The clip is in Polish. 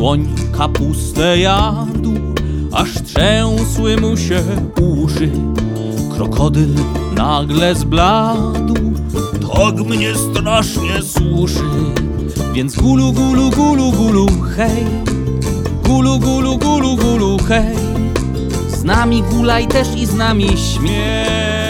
Słoń kapustę jadł, aż trzęsły mu się uszy. Krokodyl nagle zbladł, tak mnie strasznie suszy. Więc gulu, gulu, gulu, gulu, hej, gulu, gulu, gulu, gulu, hej. Z nami gulaj też i z nami śmiej.